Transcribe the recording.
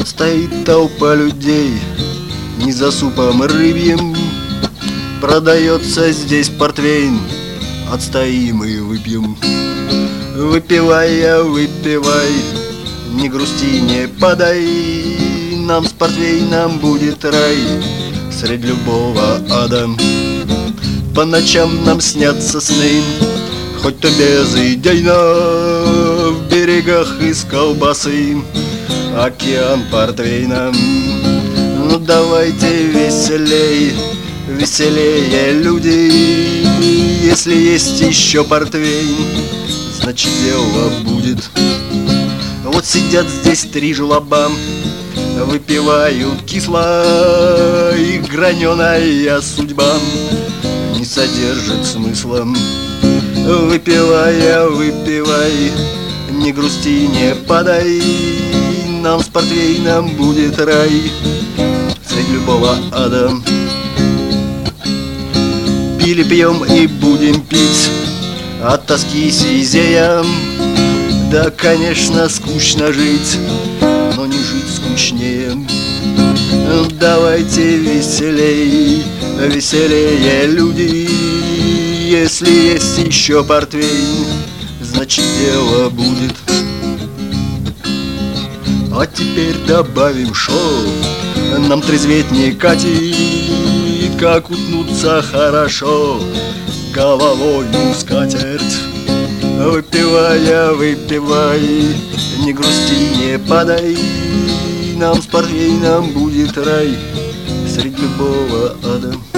Вот стоит толпа людей, не за супом рыбьим. Продается здесь портвейн, отстоим и выпьем. Выпивай, выпивай, не грусти, не подай. Нам с портвейном будет рай средь любого ада. По ночам нам снятся сны, хоть то безыдейно. В берегах из колбасы океан портвейна. Ну давайте веселей, веселее, люди. Если есть еще портвейн, значит дело будет. Вот сидят здесь три жлоба, выпивают кисло, и граненая судьба не содержит смысла. Выпивай, выпивай, не грусти, не подай. Нам с портвейном будет рай средь любого ада. Пили, пьем и будем пить, от тоски сизея. Да, конечно, скучно жить, но не жить скучнее. Давайте веселей, веселее, люди. Если есть еще портвейн, значит дело будет. А теперь добавим шоу, нам трезветь не кати. Как утнуться хорошо головою в скатерть. Выпивай, выпивай, не грусти, не подай. Нам с портвейном будет рай средь любого ада.